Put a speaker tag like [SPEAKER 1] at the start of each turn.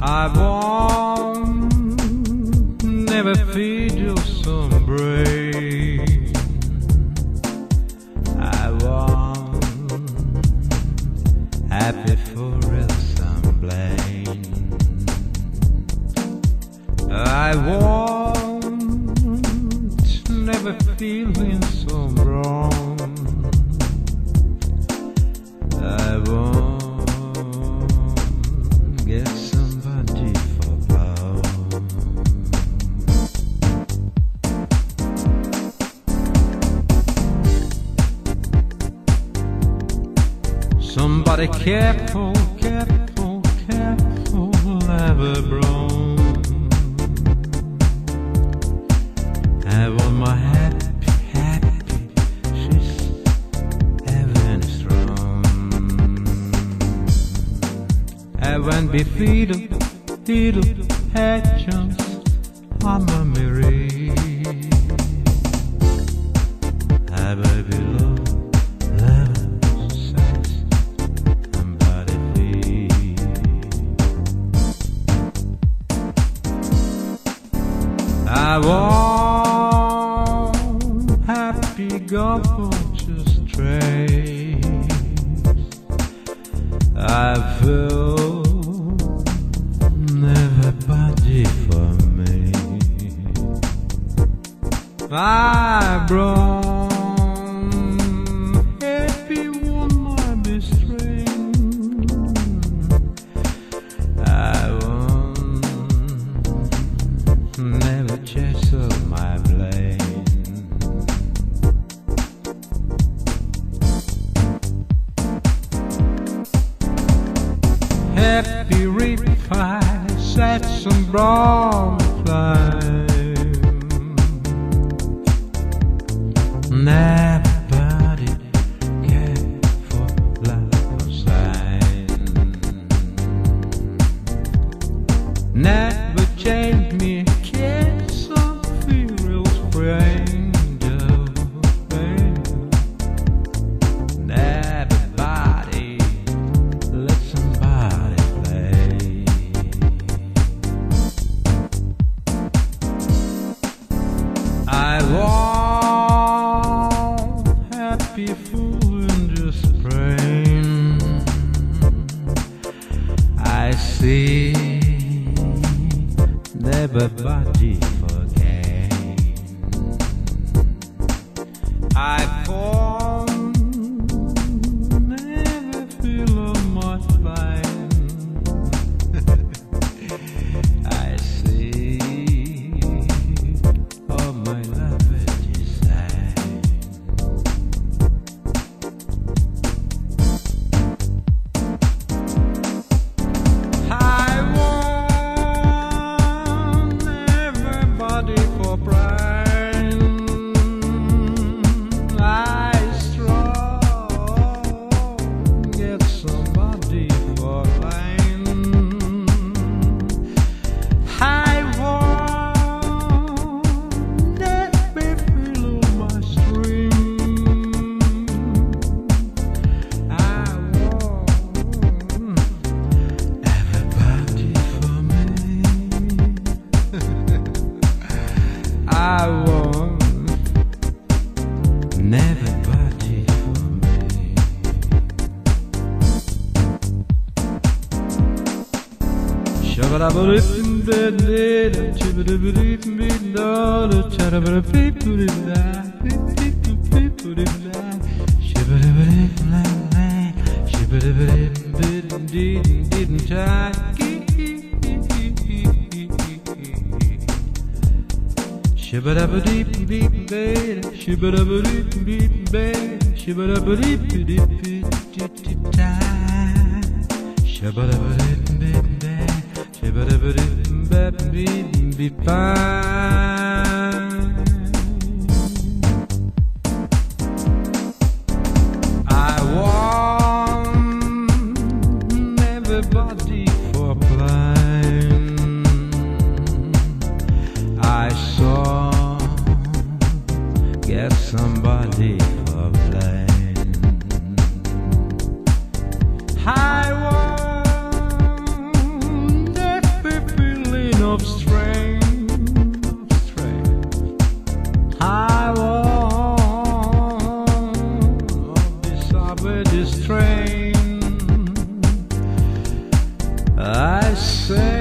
[SPEAKER 1] I won't never feed you some brain. I won't happy for some blame. I won't never feeling so wrong. I won't get somebody for love. Somebody careful, careful, careful, never blown. I want my happy, happy, she's heaven strong. I won't be fiddle, fiddle, hatchons, I'm a Mary. I will be low, love, size, and body feel. I want happy go for just trace. I feel never body for me. My brown happy woman be strange. I won't never chase up my blame. Happy refi, set some brown flame. Never body care for love sign. Never change me, care some real stranger. Never body let somebody play. I want happy fool and just brain. I see never body for gain. I won't never feel much fine. I see all my love design. I want everybody for pride. I strong get somebody for line. I want every feel of my string. I want everybody for me. I want everybody for me. I want everybody for blind. I saw get somebody for blind. I want say